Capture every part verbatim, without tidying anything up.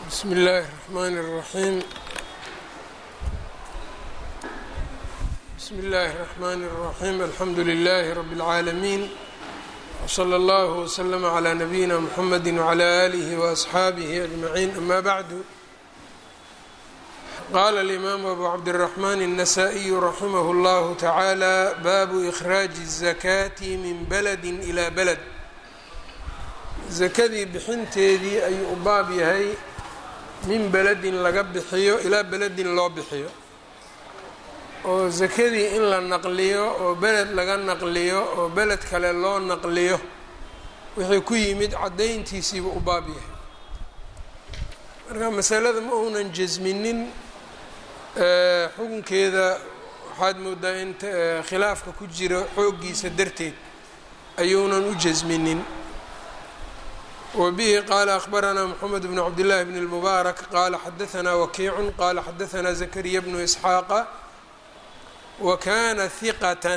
بسم الله الرحمن الرحيم بسم الله الرحمن الرحيم الحمد لله رب العالمين وصلى الله وسلم على نبينا محمد وعلى آله وأصحابه أجمعين أما بعد قال الإمام أبو عبد الرحمن النسائي رحمه الله تعالى باب إخراج الزكاة من بلد إلى بلد zakadii bixinteedii ayuu u baab yahay min beledin laga bixiyo ilaa beledin loo bixiyo oo zakadii in la naqliyo oo beled laga naqliyo oo beled kale loo naqliyo wixii ku yimid cadayntiisiiba u baab yahay marka masalada ma uunan jasminin xukunkeeda waxaad moodaa in khilaafka ku jiro xooggiisa darteed ayuunan u jasminin وبه قال أخبرنا محمد بن عبد الله بن المبارك قال حدثنا وكيع قال حدثنا زكريا بن إسحاق وكان ثقة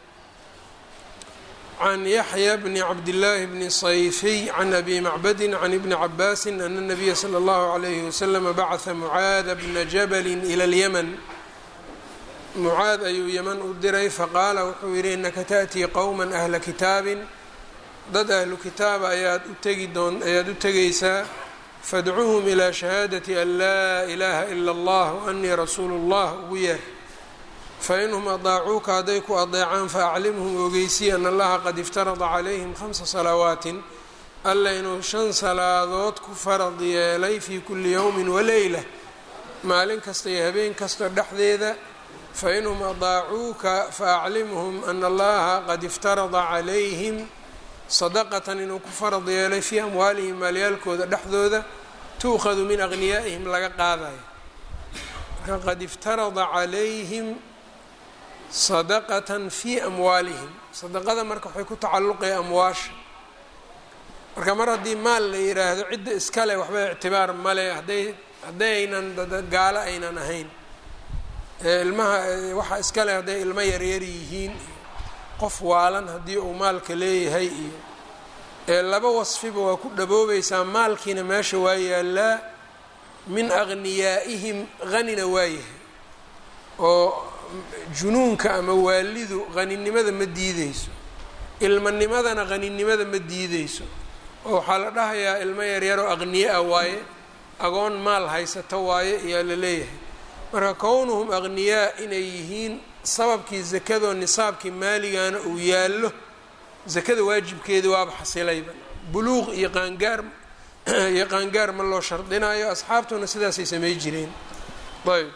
عن يحيى بن عبد الله بن صيفي عن أبي معبد عن ابن عباس أن النبي صلى الله عليه وسلم بعث معاذ بن جبل إلى اليمن معاذ أي يمن أدري فقال wuxuu yihi إنka تأتي qوما أهل كتاب dad ahlu kitaaba ayaad u tegi doon ayaad u tegaysaa fadcuuhum ilaa shahaadati an laa ilaaha ila allah waanii rasuulu llah ugu yeer fainhum adaacuuka hadday ku adeecaan faaclimhum ogeysiy an allaha qad iftarada calayhim khamsa salawaatin alla inuu shan salaadood ku farad yeelay fii kulli yowmin waleyla maalin kasta iyo habeen kasta dhexdeeda fainhum adaacuuka faaclimhum ana allaha qad iftarada calayhim sadaqatan inuu ku farad yeelay fii amwaalihim maalyaalkooda dhexdooda tuukhadu min aqniyaa'ihim laga qaadayo marka qad iftarada calayhim sadaqatan fii amwaalihim sadaqada marka waxay ku tacalluqaya amwaasha marka mar haddii maal la yiraahdo cidda iskale waxba ictibaar male hadday haddaynan gaalo aynan ahayn ilmaha waxa iskale hadday ilmo yaryar yihiin qof waalan haddii uu maalka leeyahay iyo ee laba wasfiba waa ku dhaboobaysaa maalkiina meesha waa yaallaa min aqniyaa'ihim hanina waayahay oo junuunka ama waalidu haninimada ma diideyso ilmanimadana haninimada ma diideyso oo waxaa la dhahayaa ilmo yaryaroo aqniya-a waaye agoon maal haysata waaye ayaa la leeyahay marka kownuhum aqniyaa inay yihiin sababkii zakadoo nisaabkii maaligana uu yaallo zakada waajibkeeda waaba xasilayba buluuq iyo qaangaar iyo qaangaar ma loo shardinayo asxaabtuna sidaasay samey jireen ayb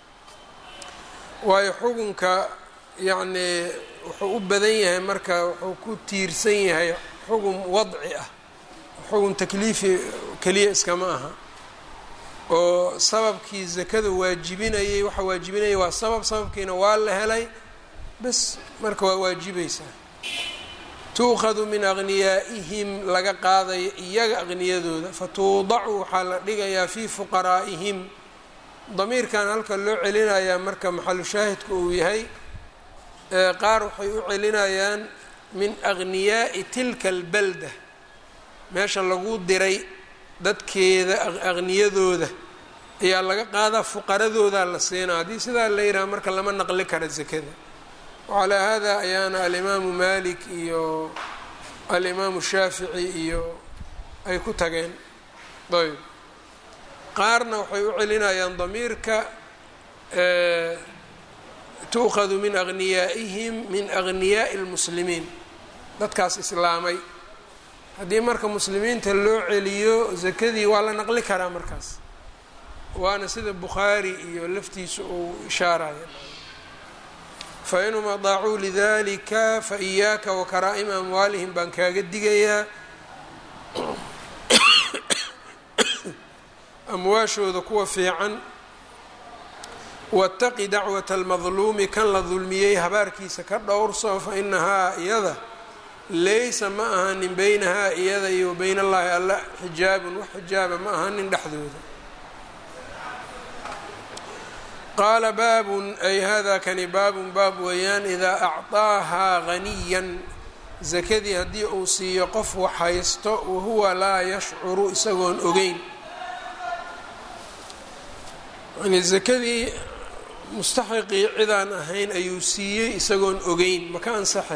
waayo xukunka yacnii wuxuu u badan yahay marka wuxuu ku tiirsan yahay xukun wadci ah xukun takliifi keliya iskama aha oo sababkii zakada waajibinayay waxa waajibinaya waa sabab sababkiina waa la helay bas marka waa waajibaysaa tuukhadu min aqniyaa'ihim laga qaadayo iyaga aqniyadooda fatuudacu waxaa la dhigayaa fii fuqaraa'ihim damiirkan halka loo celinayaa marka maxalu shaahidka uu yahay qaar waxay u celinayaan min aqniyaa'i tilka albalda meesha lagu diray dadkeeda aqniyadooda ayaa laga qaadaa fuqaradoodaa la siinaa haddii sidaa la yidhaha marka lama naqli kara zakada wacalaa hada ayaana alimaamu malik iyo alimaamu shaafici iyo ay ku tageen ayb qaarna waxay u celinayaan damiirka tuukhadu min aqniyaa'ihim min aqniyaa'i lmuslimiin dadkaas islaamay haddii marka muslimiinta loo celiyo zakadii waa la naqli karaa markaas waana sida bukhaari iyo laftiisa uu ishaaraya fainhum adaacuu lidalika faiyaaka wakaraa'ima amwaalihim baan kaaga digayaa amwaashooda kuwa fiican wataqi dacwata almadluumi kan la dulmiyey habaarkiisa ka dhowrso fa inahaa iyada laysa ma ahanin beynahaa iyada iyo wa beyn allahi alla xijaabun wax xijaaba ma ahanin dhexdooda qaala baabun ay hada kani baabun baab weeyaan idaa acطaahaa haniyan zakadii haddii uu siiyo qof wax haysto wahuwa laa yashcuru isagoon ogeyn yani zakadii mustaxiqii cidaan ahayn ayuu siiyey isagoon ogeyn maka ansaxe.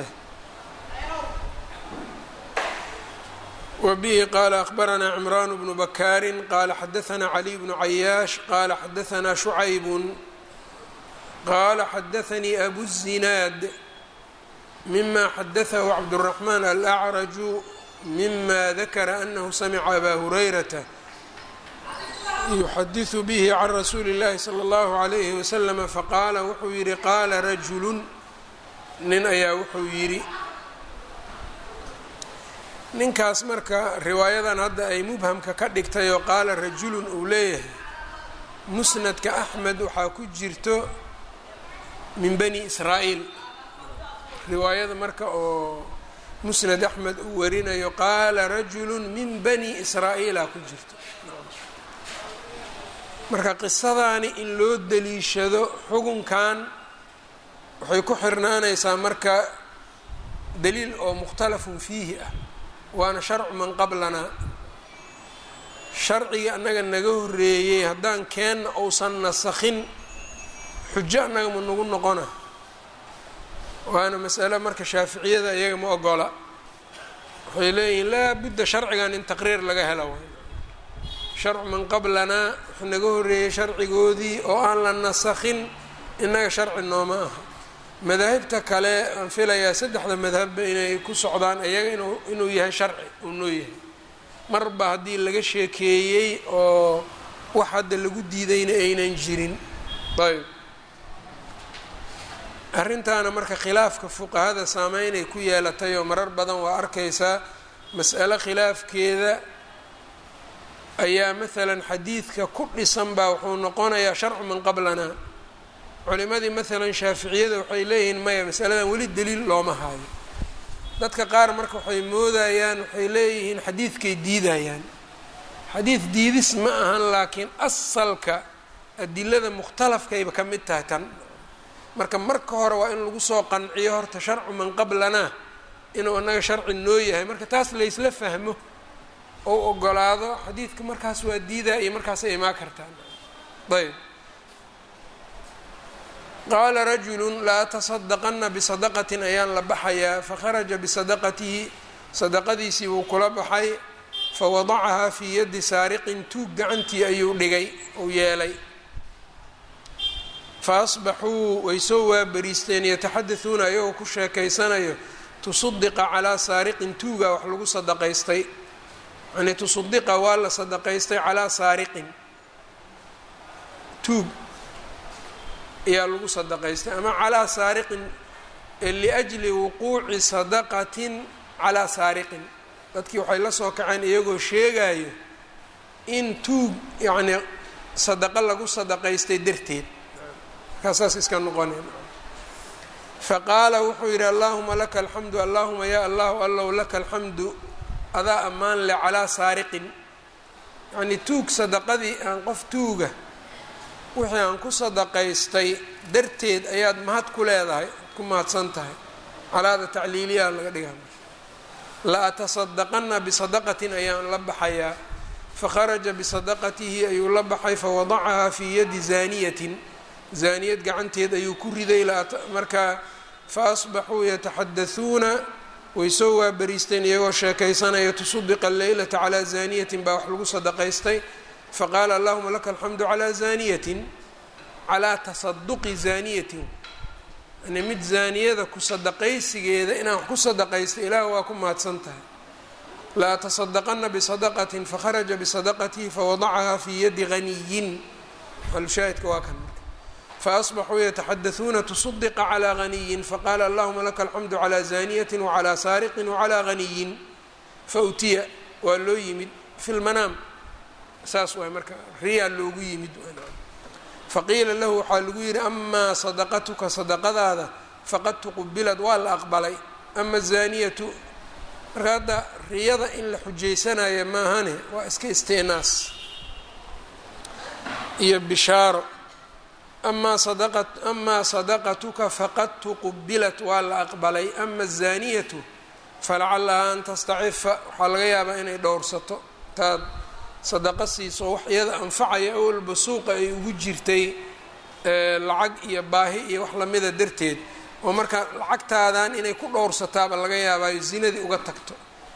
وبه qال أخبرنا عمران بن بكار qال xdثنا علي بن عyاaش qال xdثنا شعyب qال xdثني أبو الزناad مما xdثه عبدالرحمن الأعرج مما ذكر أنه سمع أbا هريرة يحdث به عن رsuuل اللhi صلى الله عليه وسلم faqاala wuxuu yihi qاala رجل nin ayaa wuxuu yidhi ninkaas marka riwaayadan hadda ay mubhamka ka dhigtay oo qaala rajulun uu leeyahay musnadka axmed waxaa ku jirto min bani israa'iil riwaayada marka oo musnad axmed uu warinayo qaala rajulun min bani israa'iila ku jirto. marka qisadaani in loo daliishado xukunkan waxay ku xirnaanaysaa marka daliil oo mukhtalafun fiihi ah waana sharcu man qablanaa sharcigii annaga naga horreeyey haddaan keenna uusan nasakhin xujo annaga ma nagu noqona waana mas'alo marka shaaficiyada iyaga ma ogola waxay leeyihiin laa budda sharcigan in taqriir laga helo way sharcu man qablanaa wax naga horreeyey sharcigoodii oo aan la nasakhin innaga sharci nooma aha. madaahibta kale aan filayaa saddexda madhabba inay ku socdaan iyaga inuu inuu yahay sharci uu noo yahay marba haddii laga sheekeeyey oo wax hadda lagu diidayna aynan jirin. ayb arrintaana marka khilaafka fuqahada saameynay ku yeelatay oo marar badan waa arkaysaa mas'alo khilaafkeeda ayaa maalan xadiidka ku dhisan baa wuxuu noqonayaa sharcu man qablanaa. culimadii maalan shaaficiyada waxay leeyihiin maya masaladan weli daliil looma haayo. dadka qaar marka waxay moodayaan waxay leeyihiin xadiidkay diidayaan. xadiid diidis ma ahan laakiin asalka adilada mukhtalafkayba ka mid tahay tan. marka marka hore waa in lagu soo qanciyo horta sharcu man qablanaa inuu annaga sharci noo yahay marka taas laysla fahmo ou ogolaado xadiidka markaas waa diidaa iyo markaasay imaa kartaan. ayb qaala rajulu laa tasadaqana bisadaqatin ayaan la baxayaa fakharaja bisadaqatihi sadaqadiisii buu kula baxay fawadacahaa fii yadi saariqin tuug gacantii ayuu dhigay uu yeelay faasbaxuu way soo waabariisteen yataxadasuuna ayagoo ku sheekaysanayo tusudiqa calaa saariqin tuuga wax lagu sadaqaystay yani tusudiqa waa la sadaqaystay calaa saariqin tuug ayaa lagu sadaqaystay ama calaa saariqin liajli wuquuci sadaqatin calaa saariqin dadkii waxay la soo kaceen iyagoo sheegayo in tuug yacnii sadaqo lagu sadaqaystay darteed markaasaas iska noqoneen. faqaala wuxuu yidhi allaahuma laka alxamdu allaahuma yaa allahu allow laka alxamdu adaa ammaan le calaa saariqin yacnii tuug sadaqadii aan qof tuuga wixii aan ku sadaqaystay darteed ayaad mahad ku leedahay ku mahadsan tahay. calaada tacliiliyaa laga dhigaa la atasadaqana bisadaqatin ayaan la baxayaa fakharaja bisadaqatihi ayuu la baxay fawadacahaa fii yadi zaaniyatin zaaniyad gacanteed ayuu ku riday markaa faasbaxuu yataxadasuuna way soo waabariisteen iyagoo sheekaysanaya tusudiqa leylata calaa zaaniyatin baa wax lagu sadaqaystay faqaala allahuma laka alxamdu calaa zaaniyatin calaa tasaduqi zaaniyatin yani mid zaaniyada ku sadaqaysigeeda inaan wax ku sadaqaysta ilaah waa ku mahadsan tahay. la atasadaqana bisadaqatin fakharaja bisadaqatihi fawadacahaa fii yadi ghaniyin alshaahidka waa kan faasbaxuu yataxadasuuna tusudiqa calaa ghaniyin faqaala allahuma laka alxamdu calaa zaaniyatin wacalaa saariqin wacalaa ghaniyin fautiya waa loo yimid fi lmanaam saas waay marka riyaa loogu yimid faqiila lahu waxaa lagu yidhi amaa sadaqatuka sadaqadaada faqad tuqubilad waa la aqbalay ama zaaniyatu marka hadda riyada in la xujaysanaya maahane waa iska istinaas iyo bishaaro. amaa sadaqa amaa sadaqatuka faqad tuqubilat waa la aqbalay ama zaaniyatu falacalahaa an tastacifa waxaa laga yaabaa inay dhowrsato taad sadaqo siiso wax iyada anfacaya awalba suuqa ay ugu jirtay lacag iyo baahi iyo wax lamida darteed, oo marka lacagtaadan inay ku dhowrsataaba laga yaabaayo zinadii uga tagto,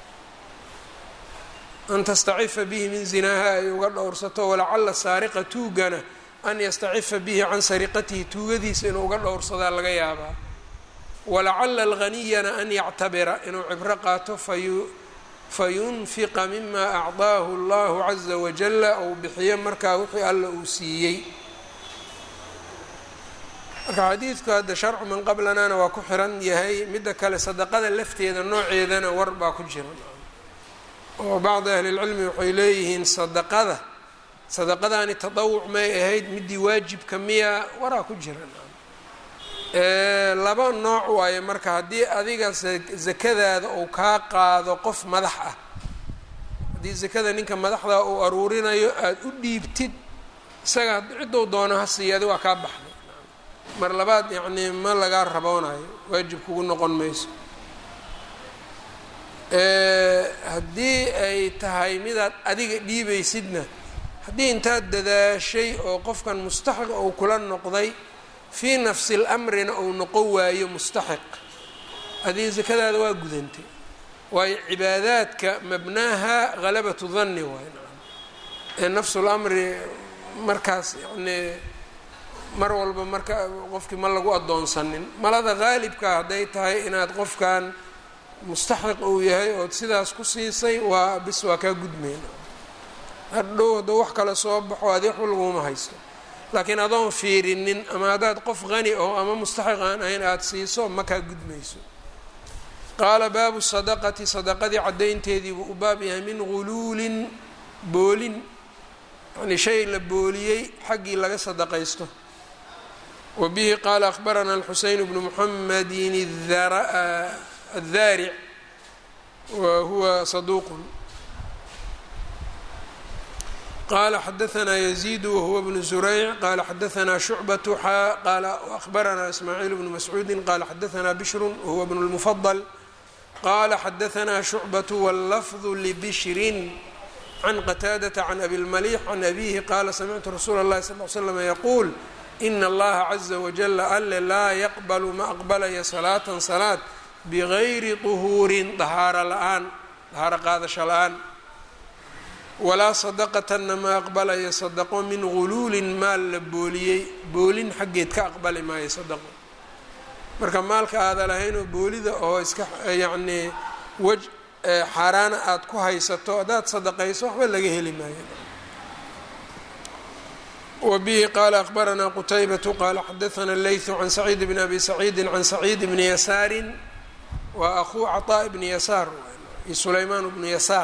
an tastacifa bihi min zinaaha ay uga dhowrsato, walacala saariqa tuugana an yastacifa bihi can sariqatihi tuugadiisa inuu uga dhowrsadaa laga yaabaa, walacala alghaniyana an yactabira inuu cibro qaato fayunfiqa mima acdaahu allahu caza wajala ou bixiyo markaa wixii alla uu siiyey. marka xadiidku hadda sharcu man qablanana waa ku xiran yahay. midda kale sadaqada lafteeda nooceedana war baa ku jira, oo bacdi ahlilcilmi waxay leeyihiin sadaqada sadaqadaani tadawuc may ahayd, midii waajibka miya waraa ku jira. laba nooc waaye marka, haddii adiga zakadaada uu kaa qaado qof madax ah, haddii zakada ninka madaxda uu aruurinayo aada u dhiibtid, isaga ciddou doono ha siiya adi waa kaa baxday, mar labaad yacnii ma lagaa raboonayo, waajib kugu noqon mayso. haddii ay tahay midaad adiga dhiibaysidna, haddii intaad dadaashay oo qofkan mustaxiq ou kula noqday fii nafsi lamrina ou noqon waayo mustaxiq, adiga sakadaada waa gudantay, waayo cibaadaadka mabnaaha halabatu danni waay. ee nafsu lamri markaas yacnii mar walba marka qofkii ma lagu addoonsanin, malada haalibka hadday tahay inaad qofkan mustaxiq uu yahay ood sidaas ku siisay, waa bis waa kaa gudmayna. hadhow hadduu wax kale soo baxo adi waxba laguma haysto, laakiin adoon fiirinin ama haddaad qof qani oo ama mustaxiq aan ahayn aada siiso ma kaa gudmayso. qaala baabu sadaqati, sadaqadii caddaynteedii buu u baab yahay, min guluulin boolin, yani shay la booliyey xaggii laga sadaqaysto. wa bihi qaala akhbarana alxuseyn bnu muxamedin الdaric wa huwa saduuq. qala xadaثna يزيد whuwa بن زurayc qala xadaثna شhucbaة xaa qala أخbarana ismaaعiil بن mascuudi qala xadaثna bشhr whuwa بن الmfضل qala xadaثna شhucbaة wاllfظ لbشhri can qataadaةa can abi الmalيح can abihi qala samictu rasuula الlahi صلl ل sلم yquul إna اllaha عزa wajل alle laa yqbl ma aqbalaya salaaةa salaad bغayri طhuurin dahaaro la-aan dahaaro qaadasho la-aan, walaa sadaqatanna ma aqbalaya sadaqo min guluulin maal la booliyey boolin xaggeed ka aqbali maayo sadaqo. marka maalka aada lahaynoo boolida oo iska yacnii wej xaaraana aada ku haysato haddaad sadaqayso waxba laga heli maayo. wa bihi qaala akhbaranaa qutaybatu qaala xadaثana leyثu can saciid bni abi saciidi can saciid bni yasaarin wa akhuu caطaa bni yasaar iyo sulaymaan bnu yasaar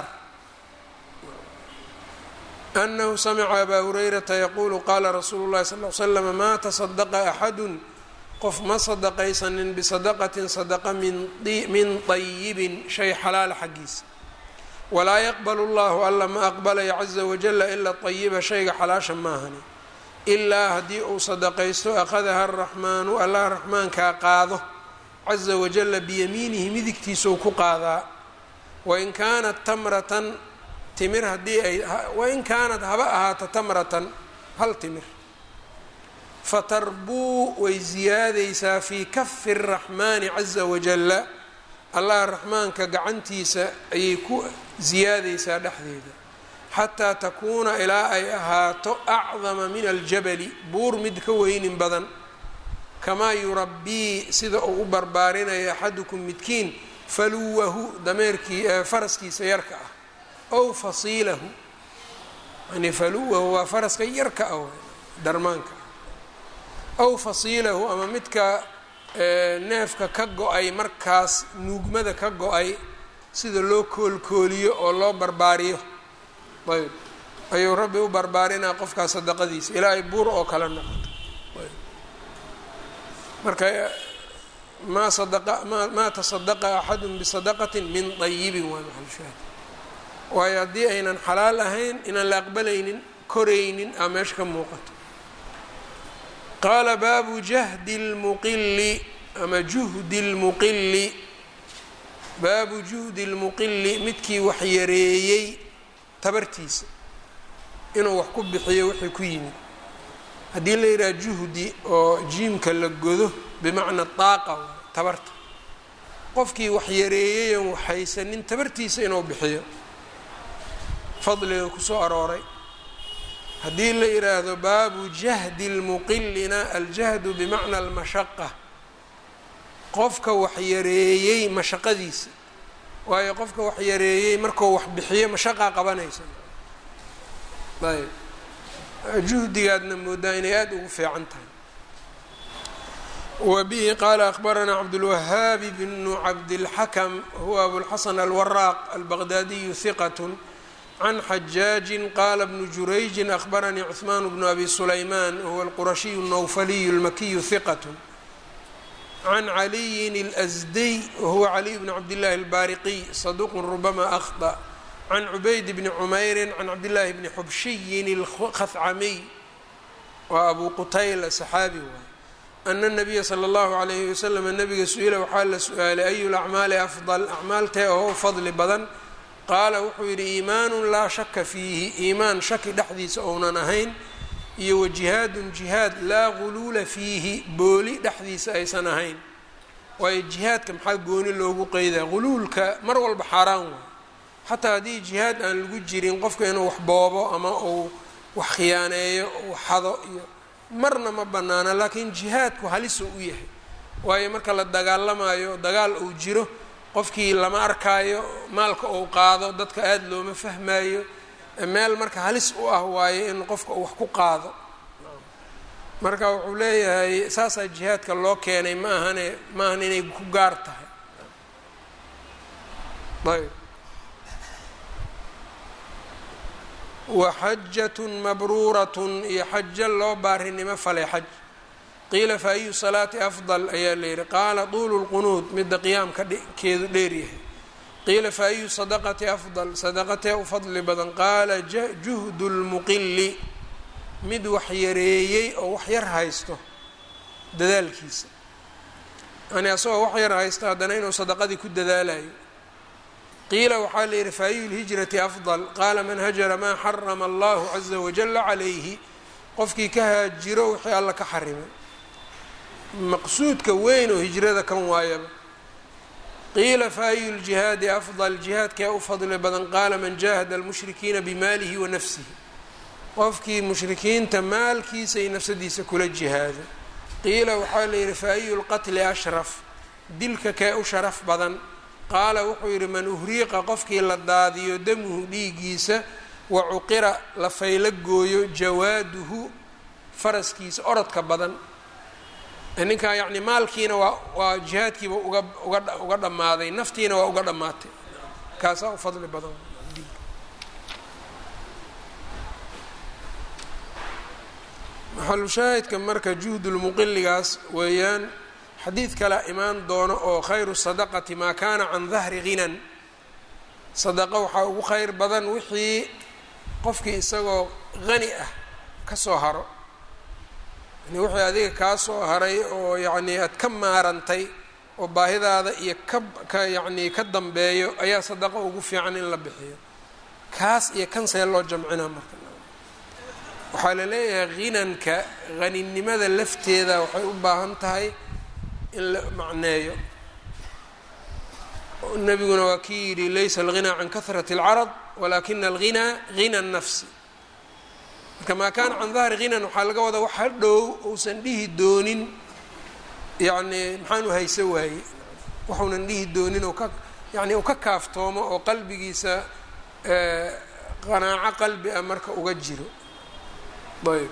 أنه samca abا هurayrata yqulu qala rasuulu الlahi صلl ل slm ma taصadaqa axadu qof ma sadaqaysanin bisadaqatin sadaqa min طayibin shay xalaala xaggiisa, walaa yaqbl اllahu alla ma aqbalaya caزa wajala ila طayiba shayga xalaasha maahani, ilaa haddii uu sadaqaysto akhadaha الraxmaanu allah raxmaankaa qaado caزa wajala biyamiinihi midigtiisou ku qaadaa, wain kaanat tamratan timir haddii ay wain kaanad haba ahaato tamratan hal timir, fatarbuu way ziyaadaysaa fii kafi الraxmaani caزa wajala, allah raxmaanka gacantiisa ayay ku ziyaadaysaa dhexdeeda, xataa takuuna ilaa ay ahaato acdama min aljabali buur mid ka weynin badan, kamaa yurabbii sida uu u barbaarinaya axadukum midkiin faluwahu dameerkii faraskiisa yarka ah, ow fasiilahu yani faluwahu waa faraska yarka ah darmaanka ah, ow fasiilahu ama midka neefka ka go-ay markaas nuugmada ka go-ay sida loo koolkooliyo oo loo barbaariyo ayb ayuu rabbi u barbaarinaa qofkaas sadaqadiisa ilaa ay buur oo kale noqoto. marka maa sadaqa ma maa tasadaqa axadu bisadaqati min طayibin waa maxalshaahid, waayo haddii aynan xalaal ahayn inaan la aqbalaynin koraynin aa meesha ka muuqato. qaala baabu jahdi اlmuqili ama juhdi اlmuqili, baabu juhdi اlmuqili midkii wax yareeyey tabartiisa inuu wax ku bixiyo wixii ku yimid. haddii la yidhaha juhdi oo jiimka la godo bimacna daaqa tabarta, qofkii wax yareeyey oon waxhaysanin tabartiisa inuu bixiyo fadliga kusoo arooray. haddii la yidhaahdo baabu jahdi lmuqilina, aljahdu bimacna almashaqa, qofka wax yareeyey mashaqadiisa, waayo qofka wax yareeyey markuu wax bixiyo mashaqaa qabanaysa. ayb juhdigaadna moodaa inay aada ugu fiican tahay. wa bihi qaala akhbaranaa cabdulwahaabi bnu cabdilxakam huwa abulxasan alwaraaq albaqdaadiyu hiqat can xajaajin qaala bnu jurayjin akhbaranii cuثmaan bnu abi sulaymaan huwa alqurashiyu الnawfaliyu اlmakiyu hiqat can caliyin اlasdiy wahuwa caliy bn cabdillahi اlbaariqiy saduuqun rubama akhطأ can cubayd bni cumeyrin can cabdillaahi bni xubshiyin اlkhacamiy waa abu qutayla saxaabi waay ana nabiya sala اllahu alayhi wasalam nabiga su-ila waxaa la su-aalay ayu lacmaali afdal, acmaaltee oo fadli badan. qaala wuxuu yidhi iimaanu laa shaka fiihi, iimaan shaki dhexdiisa ounan ahayn, iyo wajihaadun jihaad laa guluula fiihi, booli dhexdiisa aysan ahayn. waayo jihaadka maxaa gooni loogu qeydaa? guluulka mar walba xaaraan waay, xataa haddii jihaad aan lagu jirin qofka inuu wax boobo ama uu wax khiyaaneeyo uu xado iyo marna ma bannaana, laakiin jihaadku halisuu u yahay. waayo marka la dagaalamayo dagaal uu jiro qofkii lama arkaayo, maalka uu qaado dadka aada looma fahmaayo, meel marka halis u ah waayo in qofka uu wax ku qaado. marka wuxuu leeyahay saasaa jihaadka loo keenay, ma ahane ma ahan inay ku gaar tahay. ayb waxajatun mabruuratun iyo xajo loo baarinimo falay xaj. qiila fa ayu salaati afdal ayaa la yidhi, qaala tuulu lqunuud, midda qiyaamka keedu dheeryahay. qiila fa ayu sadaqati afdal, sadaqatee u fadli badan, qaala juhdu lmuqili, mid wax yareeyey oo wax yar haysto dadaalkiisa, yani asagoo wax yar haysto haddana inuu sadaqadii ku dadaalayo. qiila waxaa la yidhi fa ayu lhijrati afdal, qaala man hajara maa xarama allahu caza wajala calayhi, qofkii ka haajiro wixii alla ka xarimay. maqsuudka weyn oo hijrada kan waayaba. qiila fa ayu ljihaadi afdal, jihaadkee u fadli badan, qaala man jaahada almushrikiina bimaalihi wa nafsihi, qofkii mushrikiinta maalkiisa iyo nafsadiisa kula jihaada. qiila waxaa la yidhi fa ayu lqatli ashraf, dilka kee u sharaf badan, qaala wuxuu yidhi man uhriiqa, qofkii la daadiyo damuhu dhiigiisa, wa cuqira la fayla gooyo jawaaduhu faraskiisa orodka badan. ninkaa yacni maalkiina waa waa jihaadkiiba uga uga uga dhammaaday, naftiina waa uga dhammaatay, kaasaa u fadli badan. maxalu shaahidka marka juhdulmuqiligaas weeyaan. xadiid kale imaan doono oo khayru sadaqati maa kaana can dahri ghinan, sadaqa waxaa ugu khayr badan wixii qofkii isagoo hani ah ka soo haro, yani wixii adiga kaa soo haray oo yacni aad ka maarantay oo baahidaada iyo ka ka yacni ka dambeeyo ayaa sadaqa ugu fiican in la bixiyo. kaas iyo kan see loo jamcinaa marka. waxaa la leeyahay ghinanka, haninimada lafteeda waxay u baahan tahay in la macneeyo. nabiguna waa kii yidhi laysa alghinaa can kahrati اlcarad walakina alghinaa hina الnafsi. marka maa kaana can dahri ghinan waxaa laga wadaa wax hadhow uusan dhihi doonin yacni maxaanu hayso waaye, waxuunan dhihi doonin oo ka yani uu ka kaaftoomo oo qalbigiisa qanaaco qalbi ah marka uga jiro. ayb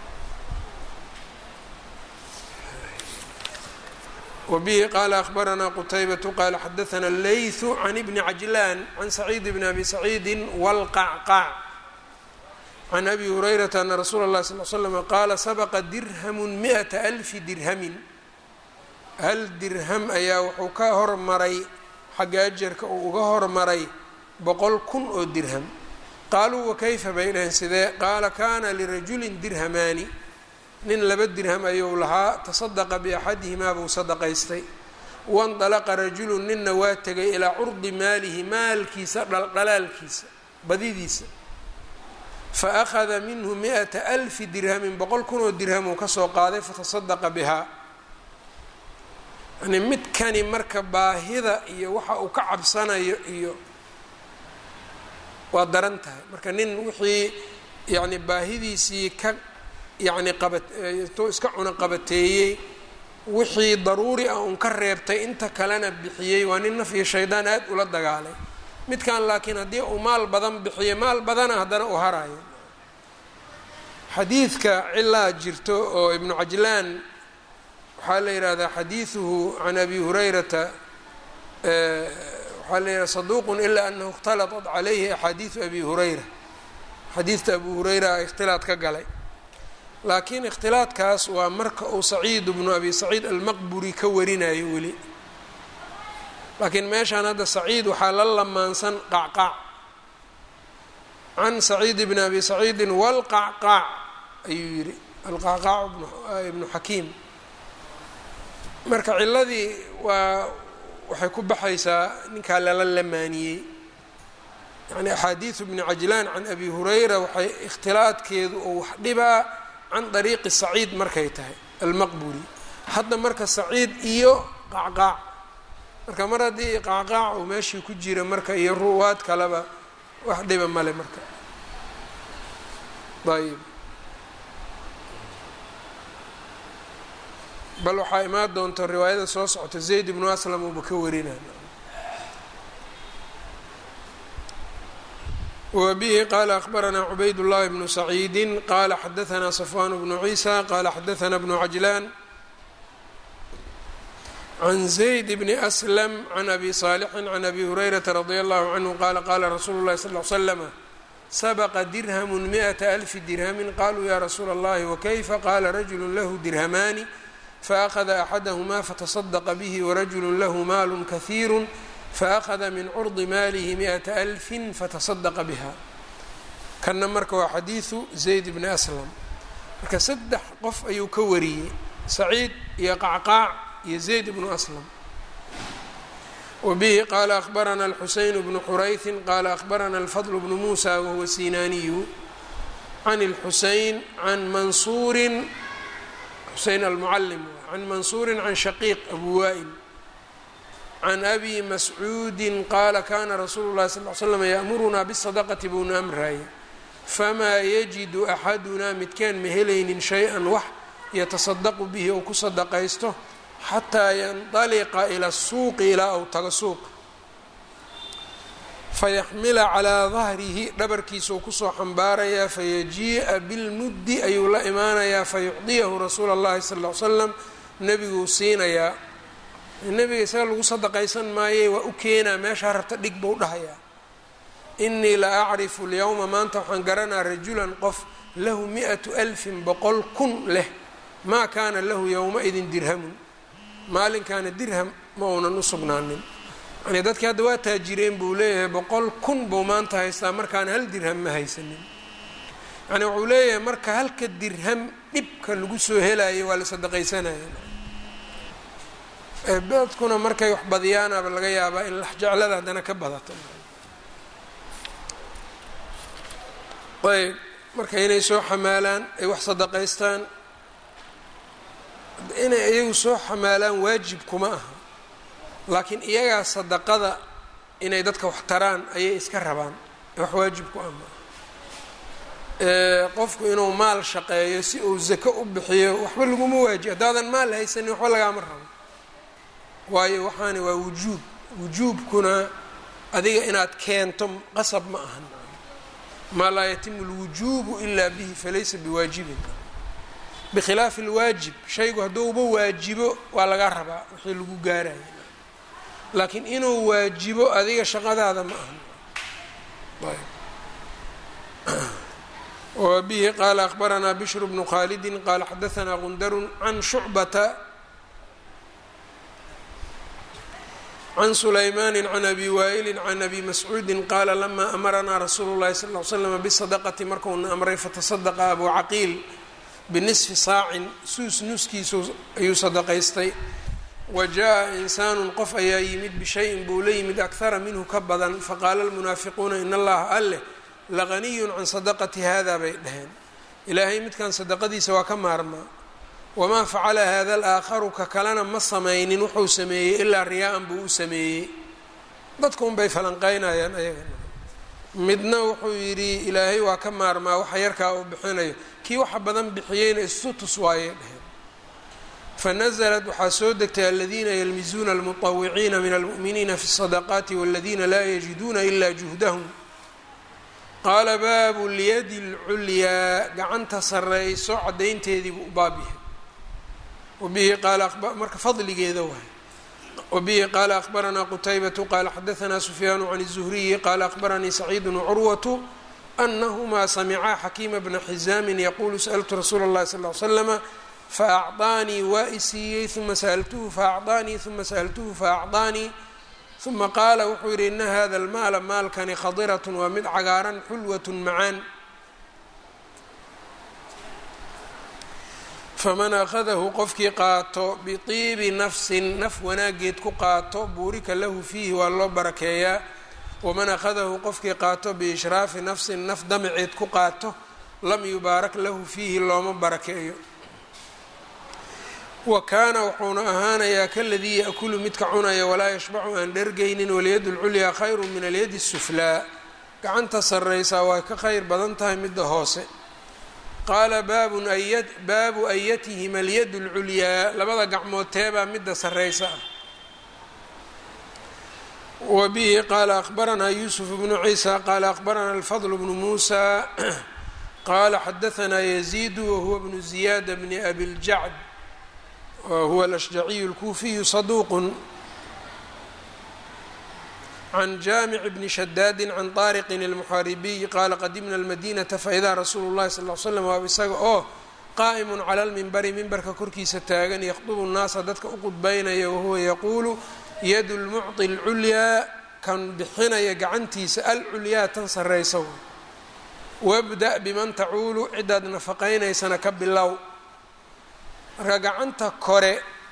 wbihi qaala akhbaranaa qutaybatu qaala xadaana اleyثu can ibni cajlaan can saciid bni abi saciidi wاlqacqac can abi hurayrata ana rasuula اllahi sal l slm qaala sabqa dirhamu miئata alfi dirhamin, hal dirham ayaa wuxuu ka hormaray xagga ajarka uu uga hormaray boqol kun oo dirham. qaaluu wakayfa bay dhaheen sidee? qaala kaana lirajulin dirhamaani, nin laba dirham ayuu lahaa, tasadaqa biaxadihimaa buu sadaqaystay. waindalaqa rajulun ninna waa tegay ilaa curdi maalihi, maalkiisa dhaldhalaalkiisa badidiisa, faأkhada minhu miئata alfi dirhamin boqol kun oo dirham uu kasoo qaaday fatasadaqa bihaa. yani midkani marka baahida iyo waxa uu ka cabsanayo iyo waa daran tahay. marka nin wixii yani baahidiisii ka yani qaba to iska cuna qabateeyey wixii daruuri ah un ka reebtay inta kalena bixiyey waa nin naf iyo shaydaan aad ula dagaalay. midkan laakiin haddii uu maal badan bixiyo maal badana haddana u harayo. xadiidka cilaa jirto oo ibnu cajlaan waxaa la yihahdaa xadiiثuhu can abi hurayrata waxaa la yihahda saduuqun ilaa anahu اkhtalطat calayhi axaadiiثu abi hurayra. xadiidta abu hurayra ikhtilaad ka galay, laakiin ikhtilaadkaas waa marka uu saciid bnu abi saciid almaqburi ka warinayo weli. laakiin meeshaan hadda saciid waxaa la lamaansan qacqaac can saciid bni abi saciidin wاlqacqaac ayuu yihi alqacqaac ibnu xakiim. marka ciladii waa waxay ku baxaysaa ninkaa lala lamaaniyey. yani axaadiiثu bni cajlaan can abi hurayra waxay ikhtilaadkeedu oo wax dhibaa can dariiqi saciid markay tahay almaqburi. hadda marka saciid iyo qacqaac, marka mar haddii qacqaac uu meeshii ku jira marka iyo ruwaad kaleba wax dhiba male marka. ayb bal waxaa imaan doonta riwaayada soo socota zayd ibnu aslam uuba ka warinay. wbihi qala akhbaranaa cubayd llahi bnu saciidi qala xadaanaa safwan bnu ciisa qala xadaanaa bnu cajlaan can zayd bni aslam can abi saalixin can abi hurayrata radia allahu canhu qala qala rasuulu llahi sal l slama sabaqa dirhamu miئata alfi dirhamin qaluu ya rasuula اllahi wakayfa qala rajulu lahu dirhamaani faأkhada axadahumaa fatasadaqa bihi warajulu lahu maalu kahiiru faأkhada min curdi maalihi miئata alfi fatasadaqa biha. kanna marka waa xadiiثu zayd bni aslam. marka saddex qof ayuu ka wariyey, saciid iyo qacqaac iyo zayd bnu aslam. wabihi qaala akhbarana alxuseyn bnu xurayثin qala akhbarana alfadl bnu musa wahuwa sinaaniyu can اlxuseyn can mansuurin xuseyn almucalim can mansuurin can shaqiiq abu waa'il can abi mascuudi qaala kana rasuulu llahi sal l slam yaأmurunaa bالsadaqati buuna amraayay famaa yajidu axadunaa midkaan ma helaynin shay-an wax yatasadaqu bihi ou ku sadaqaysto xataa yandaliqa ila الsuuqi ilaa ou tago suuq fayaxmila calaa dahrihi dhabarkiisau kusoo xambaarayaa fayajii'a bilmuddi ayuu la imaanayaa fayucdiyahu rasuula اllahi sal l slam nebiguu siinayaa. nebiga isaga lagu sadaqaysan maayey waa u keenaa meeshaa rabta dhig bau dhahayaa. inii la acrifu اlyowma maanta waxaan garanaa rajulan qof lahu miئatu alfin boqol kun leh maa kaana lahu yowmaidin dirhamun maalinkaana dirham ma uunan u sugnaanin. yani dadkii hadda waa taajireen buu leeyahay boqol kun buu maanta haystaa markaana hal dirham ma haysanin. yani wuxuu leeyahay marka halka dirham dhibka lagu soo helayo waa la sadaqaysanaya. dadkuna markay wax badiyaanaaba laga yaabaa in laxjeclada haddana ka badato. ayb marka inay soo xamaalaan ay wax sadaqaystaan, inay iyagu soo xamaalaan waajib kuma aha, laakiin iyagaa sadaqada inay dadka wax taraan ayay iska rabaan, wax waajib ku ama qofku inuu maal shaqeeyo si uu zako u bixiyo waxba laguma waajibo. haddaadan maal haysanin waxba lagaama rabo, waayo waxaani waa wujuub. wujuubkuna adiga inaad keento qasab ma ahan. maa laa yatimu اlwujuubu ilaa bihi falaysa biwaajibin, bikhilaafi اlwaajib shaygu hadduuba waajibo waa laga rabaa wixii lagu gaaraya, laakiin inuu waajibo adiga shaqadaada ma ahan. wabihi qaala akhbaranaa bishr bnu khaalidi qaala xadaanaa gundaru can shucbata can sulaymaani can abi waa'ili can abi mascuudi qaala lamaa amaranaa rasuulu llahi sal l slama bisadaqati markuuna amray fatasadaqa abu caqiil binisfi saacin suus nuskiisu ayuu sadaqaystay. wa jaa insaanu qof ayaa yimid bishayin buu la yimid akhara minhu ka badan faqaala almunaafiquuna in allaha alleh laganiyun can sadaqati hada bay dhaheen ilaahay midkan sadaqadiisa waa ka maarmaa wamaa facala hada alaakharu ka kalena ma samaynin wuxuu sameeyey ilaa riyaa-an buu u sameeyey dadka unbay falanqeynayaan ayagana midna wuxuu yidhi ilaahay waa ka maarmaa waxa yarkaa uu bixinayo kii waxa badan bixiyeyna istutus waayay dheheen fanaزlat waxaa soo degtay aladiina yalmizuuna almuطawiciina min almu'miniina fi الصadaqaati wاladiina laa yajiduuna ila juhdahum qaala baabu lyadi اlculyaa gacanta sareyso cadaynteediibu u baab yahay wabihi qaala marka fadligeeda waay wabihi qaala akhbaranaa qutaybatu qaala xadaanaa sufyaanu can الzuhriyi qaala akhbaranii saciid wcurwatu anahumaa samicaa xakiima bna xizaamin yaquulu sa'ltu rasuula اllahi sal ly slama faacطaanii waa i siiyey uma sa'altuhu faacطaanii uma sa'altuhu faacطaanii uma qaala wuxuu yidhi ina hada almaala maalkani khadirat waa mid cagaaran xulwat macaan faman akhadahu qofkii qaato biطiibi nafsin naf wanaageed ku qaato buurika lahu fiihi waa loo barakeeyaa waman akhadahu qofkii qaato biishraafi nafsin naf damaceed ku qaato lam yubaarak lahu fiihi looma barakeeyo wa kaana wuxuuna ahaanayaa kaladii yaأkulu midka cunaya walaa yashbacu aan dhergaynin walyad اlculyaa khayru min alyadi الsuflaa gacanta sarreysaa waa ka khayr badan tahay midda hoose qaala baabun ayad baabu ayatihima alyad اlculyaa labada gacmood teebaa midda sarreysa ah wa bihi qaala akhbaranaa yuusuf bnu ciisa qaala akhbaranaa alfadl bnu muusa qaala xadaanaa yaziidu wahuwa bnu ziyaada bni abi ljacd whuwa alashjaciyu اlkuufiyu saduuq can jaamic bni shadaadi can طaariqin اlmuxaaribiy qaala qadimna اlmadinata faidaa rasuulu اllahi sal ly slam waa isaga oo qaa'imun cala lminbari mimbarka korkiisa taagan yakhdubu nnaasa dadka u qudbaynaya wahuwa yaquulu yadu lmucطi اlculyaa kan bixinaya gacantiisa alculyaa tan sarraysa wabda' biman tacuulu cidaad nafaqaynaysana ka bilow marka gacanta kore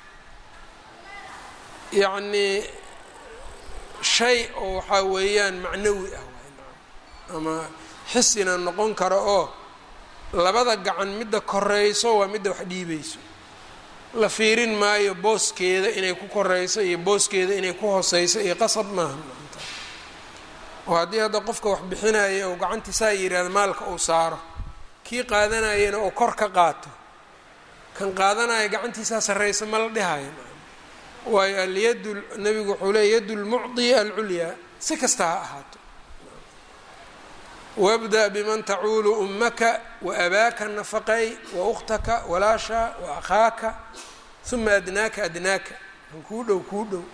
yacnii shay oo waxaa weeyaan macnawi ah ama xisina noqon karo oo labada gacan midda koreyso waa midda wax dhiibayso la fiirin maayo booskeeda inay ku koreyso iyo booskeeda inay ku hooseyso iyo qasab maaha oo haddii hadda qofka wax bixinaya oo gacantii saa yidhaahda maalka uu saaro kii qaadanayana oo kor ka qaato kan qaadanaya gacantiisaa sarreysa ma la dhihayo waayo alyad nabigu wuxuu leeya yad lmucطi alculyaa si kasta ha ahaato wabda' biman tacuulu ummaka waabaaka nafaqay waukhtaka walaasha waakhaaka uma adnaaka adnaaka kan kuu dhow kuu dhow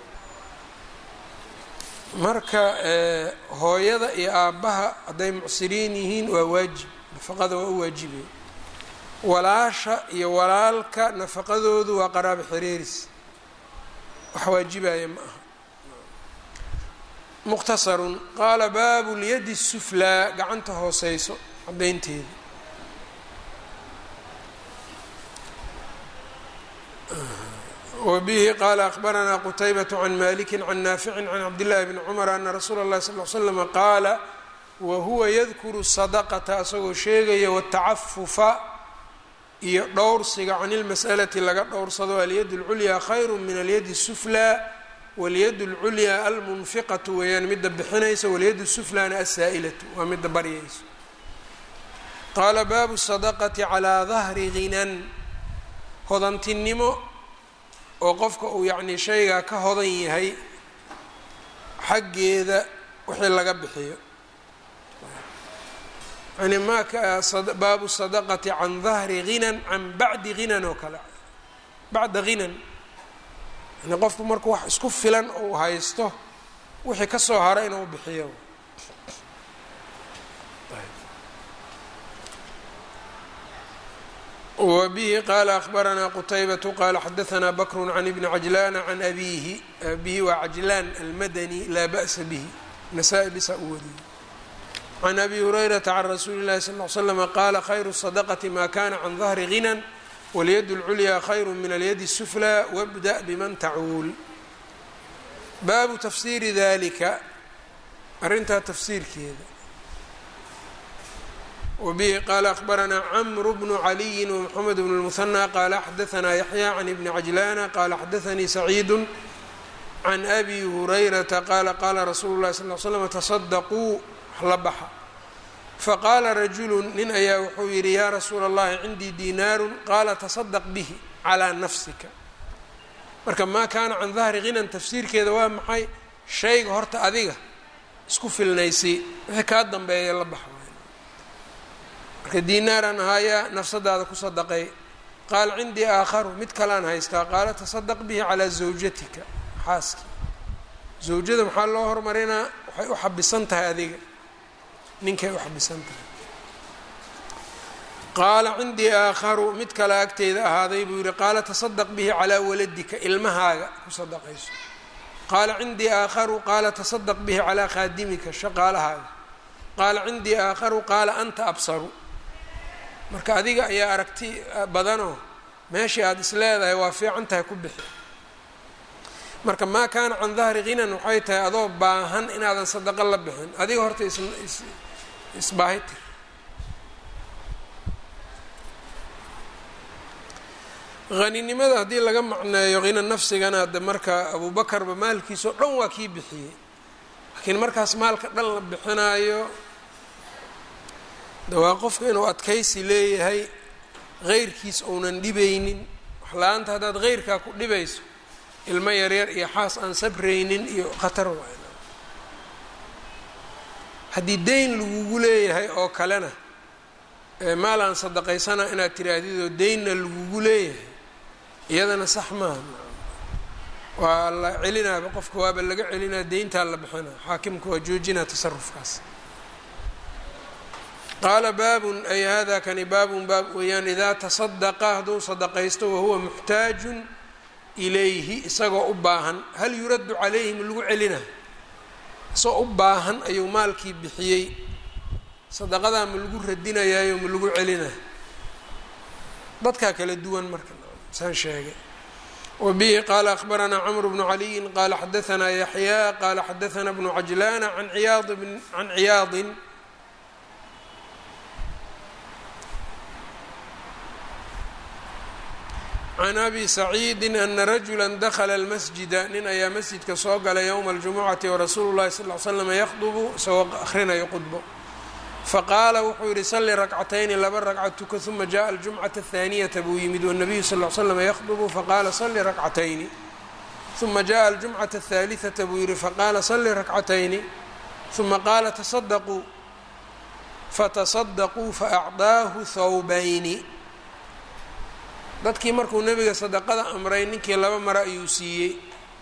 marka hooyada iyo aabbaha hadday mucsiriin yihiin waa waajib nafaqada waa u waajibay walaasha iyo walaalka nafaqadoodu waa qaraabo xiriiris wax waajibaya ma aha mukhtasarun qaala baabu lyadi الsuflaa gacanta hooseyso cadaynteeda wabihi qaala akhbaranaa qutaybaة can maliki can naafici can cabdillaahi bni cumar ana rasuula اllahi sal ly slama qaala wahuwa yadkuru sadaqata asagoo sheegaya watacafufa iyo dhowrsiga can ilmas'alati laga dhowrsado alyad اlculyaa khayru min alyad الsuflaa walyad اlculyaa almunfiqatu weeyaan midda bixinaysa walyad الsuflaana asaa'ilatu waa midda baryayso qaala baabu sadaqati calaa dahri ghinan hodantinimo oo qofka uu yacnii shaygaa ka hodan yahay xaggeeda wixii laga bixiyo yani maaka baabu sadaqati can dahri ghinan can bacdi ghinan oo kale bacda ghinan yani qofku markuu wax isku filan ou haysto wixii ka soo hara inuu bixiyo wbihi qaala akhbaranaa qutaybatu qaala xadaanaa bakru can ibni cajlaana can abiihi abihi waa cajlaan almadani laa ba'sa bihi nasaa-i bisa u wariyey can abi hurayrata can rasuuli اllahi sal l slama qaala khayru sadaqati ma kana can dahri ghinan walyad اlculyaa khayru min alyadi الsuflaa wabda' biman tacuul baabu tafsiiri dalika arrintaa tafsiirkeeda وبه qال أخبرنا cمرو بن علي ومحمد بن المثنى qال xdثna يحيى عن بن عجلان qال xdثnي سعيد عن أbي هريرةa qال qاla رsuل الlahi صلى اه علي سلم تصدقوا wax la baxa faqاla رaجuل nin ayaa wuxuu yihi ya rasuul الlahi cindii dinاar qاla تصدق bه عlى نفسika marka ma kana can ظahri غinan tafsiirkeeda waa maxay shayga horta adiga isku filnaysay wixii kaa dambeeya la baxa marka dinaaran hayaa nafsadaada ku sadaqay qaal cindii aakharu mid kalaan haystaa qaala tasadaq bihi calaa zawjatika xaaski zawjada maxaa loo hormarinaa waxay u xabisan tahay adiga ninkay u xabisan tahay qaala cindii aakharu mid kale agteyda ahaaday buu yihi qaala tasadaq bihi calaa waladika ilmahaaga ku sadaqayso qaala cindii aakharu qaala tasadaq bihi calaa khaadimika shaqaalahaaga qaala cindii aakharu qaala anta absaru marka adiga ayaa aragti badanoo meeshii aada is leedahay waa fiican tahay ku bixi marka maa kaana can dahri ghinan waxay tahay adoo baahan inaadan sadaqo la bixin adiga horta is is isbaahi tir haninimada haddii laga macneeyo hina nafsigana de marka abuubakarba maalkiisao dhan waa kii bixiyey laakiin markaas maalka dhan la bixinaayo de waa qofka inuu adkaysi leeyahay heyrkiis ounan dhibaynin wax la-aanta haddaad heyrkaa ku dhibayso ilmo yaryar iyo xaas aan sabraynin iyo khatar waay haddii deyn lagugu leeyahay oo kalena maal aan sadaqaysana inaad tiraahdido deynna lagugu leeyahay iyadana sax maaha waa la celinaaba qofka waaba laga celinaa deyntaa la bixina xaakimka waa joojinaa tasarufkaas qaala baabun ay hada kani baabun baab weeyaan idaa tasadaqa hadduu sadaqaysto wahuwa muxtaajun ilayhi isagoo u baahan hal yuraddu calayhi ma lagu celina isagoo u baahan ayuu maalkii bixiyey sadaqadaa ma lagu radinayaayo ma lagu celina dadkaa kala duwan marka saan sheegay wabihi qaala akhbaranaa cmr bnu caliyin qaala xadaanaa yaxyaa qaala xadaanaa bnu cajlaana an iyaad can ciyaadin can abi saciidi ana rajula dakla اlmasjida nin ayaa masjidka soo galay ywma اljumucati warasuulu llahi sal l slm yakdubu isagoo akrinayo qudbo faqaala wuxuu yihi salli rakcatayni laba ragca tuka uma jaءa aljumcata aلthaaniyata buu yimid wالnabiyu sal l slm yakdubu faqaala salli rakcatayni uma jaءa aljumcata aلthaaliثata buu yihi faqaala salli rakcatayni uma qaala tasadaquu fatasadaquu faacdaahu thawbayni dadkii markuu nebiga sadaqada amray ninkii laba maro ayuu siiyey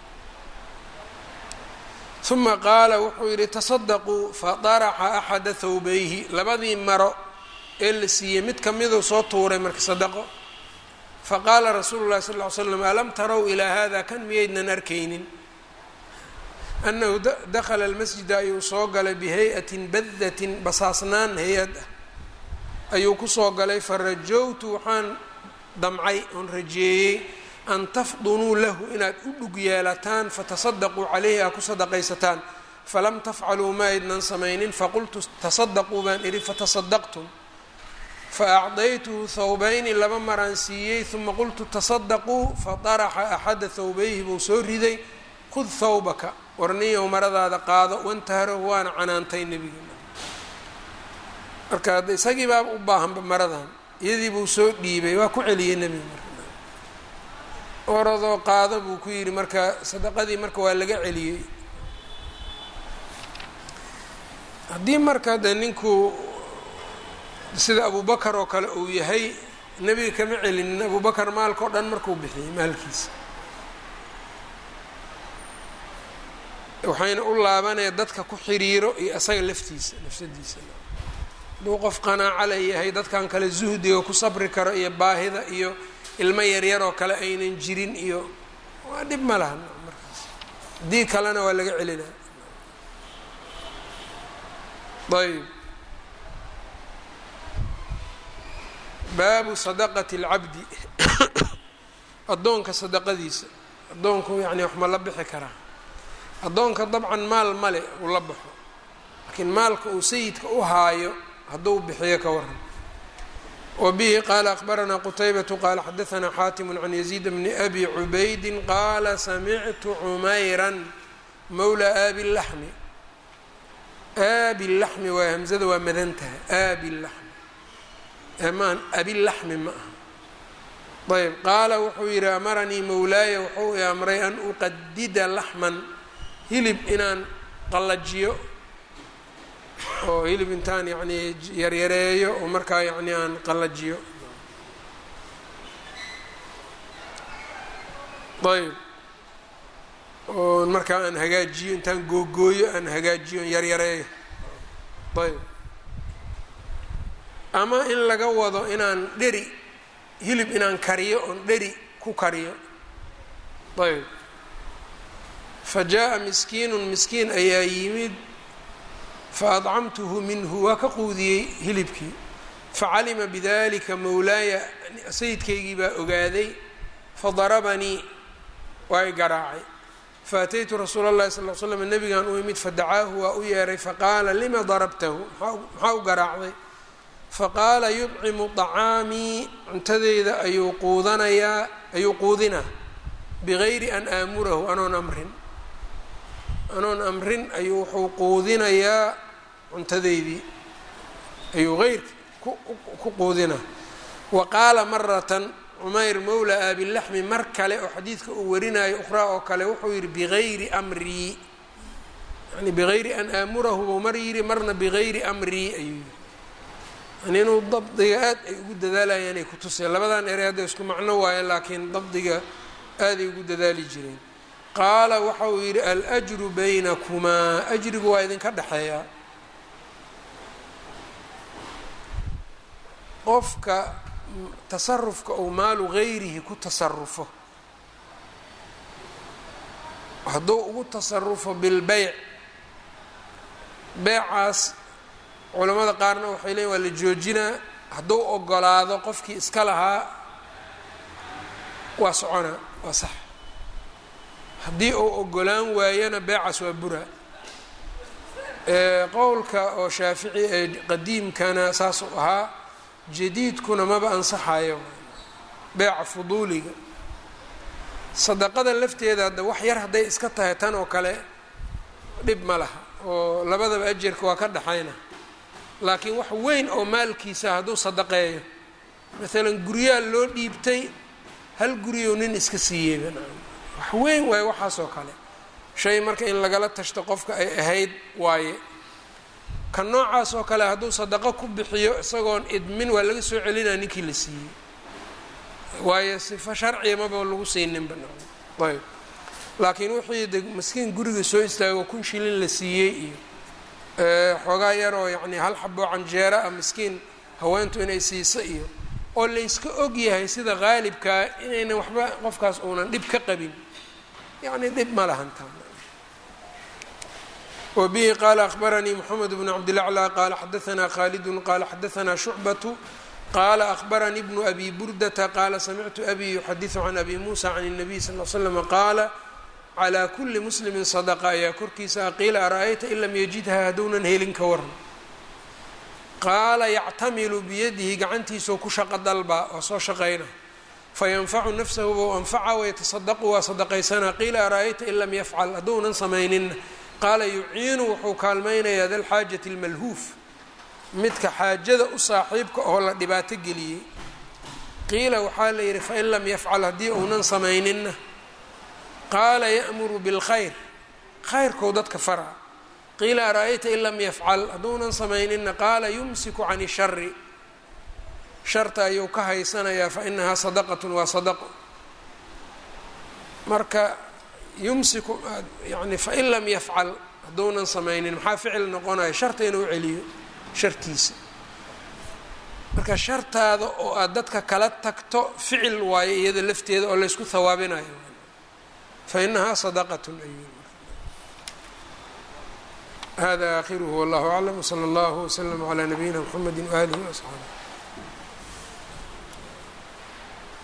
uma qaala wuxuu yidhi tasadaquu fadaraxa axada thawbayhi labadii maro ee la siiyey mid kamiduu soo tuuray marka sadaqo faqaala rasuulu llahi sal ll ly slam alam tarow ilaa hada kan miyaydnan arkaynin annahu dakhala almasjida ayuu soo galay bihay-atin badatin basaasnaan hay-ad ah ayuu kusoo galay farajowtu waxaan damcay oon rajeeyey an tafdunuu lahu inaad u dhug yeelataan fatasadaquu calayhi aa ku sadaqaysataan falam tafcaluu ma aydnan samaynin faqultu tasadaquu baan idhi fatasadaqtum faacdaytuhu thawbayni laba maraan siiyey uma qultu tasadaquu fadaraxa axada thawbayhi buu soo riday khud thawbaka warniyow maradaada qaado wantaharahu waana canaantay nebiga marka hadda isagii baaba u baahanba maradan iyadii buu soo dhiibay waa ku celiyey nebiga marka oradoo qaado buu ku yidhi marka sadaqadii marka waa laga celiyey haddii marka de ninku sida abubakar oo kale uu yahay nebiga kama celinin abubakar maalka o dhan markuu bixiyey maalkiisa waxayna u laabanaya dadka ku xiriiro iyo isaga laftiisa nafsadiisa hadduu qof qanaaco leeyahay dadkan kale zuhdiga ku sabri karo iyo baahida iyo ilmo yaryar oo kale aynan jirin iyo waa dhib ma laha markaas haddii kalena waa laga celinaa ayb baabu sadaqati اlcabdi addoonka sadaqadiisa addoonku yani wax ma la bixi karaa addoonka dabcan maal male uu la baxo laakiin maalka uu sayidka u haayo hadduu bixiyo ka waran. وبه qال أخبرنا qتيبة qال xdثنا xاtم عن يزيد بن أbي عبيد qال سمعت عمyرا mولى آbي اللحم آbي اللحم waa hمزada waa madan tahay آbي اللحم maan أbي اللحم ma aha ayb qaala wuxuu yihi أmrnيi mowlaaya wuxuu i amray an uqadida لحما hilib inaan qalajiyo oo hilib intaan yani yaryareeyo oo markaa yani aan qalajiyo. ayb oo markaa aan hagaajiyo intaan googooyo aan hagaajiyo on yaryareeyo. ayb ama in laga wado inaan dheri hilib inaan kariyo oon dheri ku kariyo. ayb fa jaa-a miskiinu miskiin ayaa yimid faadcamtuhu minhu waa ka quudiyey hilibkii facalima bidalika mowlaaya sayidkaygii baa ogaaday fadarabanii waa i garaacay faataytu rasuula اllahi sal l slam nabigan u imid fadacaahu waa u yeeray faqaala lima darabtahu maxaa u garaacday faqaala yudcimu طacaamii cuntadeyda ayuu quudanayaa ayuu quudinaa bigayri an aamurahu anoon amrin anoon amrin ayuu wuxuu quudinayaa cuntadeydii ayuu heyrka ku quudinaa. wa qaala maratan cumayr mowla aabilaxmi mar kale oo xadiidka uu warinayo ukhraa oo kale wuxuu yihi bigayri amrii yani bigayri an aamurahu buu mar yihi marna bigayri amrii ayuu yihi yani inuu dabdiga aad ay ugu dadaalayaan ay ku tuseen labadan erey hadda isku macno waaye laakiin dabdiga aaday ugu dadaali jireen. qaala waxa uu yidhi alأjru baynakumaa ajrigu waa idinka dhexeeyaa. qofka tasarufka ou maalu gayrihi ku tasarufo hadduu ugu tasarufo bilbeyc beycaas culamada qaarna waxay leeyiin waa la joojinaa hadduu ogolaado qofkii iska lahaa waa soconaa waa sax haddii uu ogolaan waayana beecaas waa bura. qowlka oo shaafici ee qadiimkana saasuu ahaa jadiidkuna maba ansaxayo beeca fuduuliga. sadaqada lafteeda hadda wax yar hadday iska tahay tan oo kale dhib ma laha oo labadaba ajarka waa ka dhaxayna laakiin wax weyn oo maalkiisa hadduu sadaqeeyo maalan guryaal loo dhiibtay hal guriyo nin iska siiyeyba wax weyn waaye waxaas oo kale shay marka in lagala tashto qofka ay ahayd waaye ka noocaas oo kale hadduu sadaqo ku bixiyo isagoon idmin waa laga soo celinaa ninkii la siiyey waayo sifo sharciya maba lagu siinin banaan. ayb laakiin wixii de maskiin guriga soo istaago kun shilin la siiyey iyo xoogaa yaroo yacni hal xaboo canjeera ah miskiin haweentu inay siiso iyo oo layska og yahay sida qaalibkaa inaynan waxba qofkaas uunan dhib ka qabin yacni dhib ma lahantaa. وبه qال أخبرني محمد بن عبدالأعلى qال xdثna khالد qال xdثna شعبة qال أخبرني بن أbي بردة qال سمعت أbي يحdث عن أbي موسى عن النبي صلى اه عليه وسلم qاala عlى كuلi مسلم صدقة ayaa korkiisa qiila أرأyta in lam yجidha haduunan helin ka waran qaala yctamilu biyadihi gacantiisoo ku shaqo dalba oo soo shaqayna faynfacu nafsahu bou anfaca wayataصadqu waa sadaqaysana qiila أرأyta in lam yfcal haduunan samaynin qaala yuciinu wuxuu kaalmaynayaa dalxaajati اlmalhuuf midka xaajada u saaxiibka oo la dhibaato geliyey qiila waxaa la yidhi fain lam yafcal haddii uunan samayninna qaala ya'muru bilkhayr khayrkou dadka faraa qiila ara-ayta in lam yafcal hadduunan samayninna qaala yumsiku can ishari sharta ayuu ka haysanayaa fa inahaa sadaqatun waa sadaqo marka yumsiku yani fain lam yafcal hadduunan samaynin maxaa ficil noqonaya sharta inuu celiyo shartiisa marka shartaada oo aad dadka kala tagto ficil waayo iyada lafteeda oo laysku hawaabinayo fa inahaa sadaqatun ay hada aakhiruhu wallahu aclam wsala allahu waslama calaa nabiyina mxamedi waalihi waasxaabih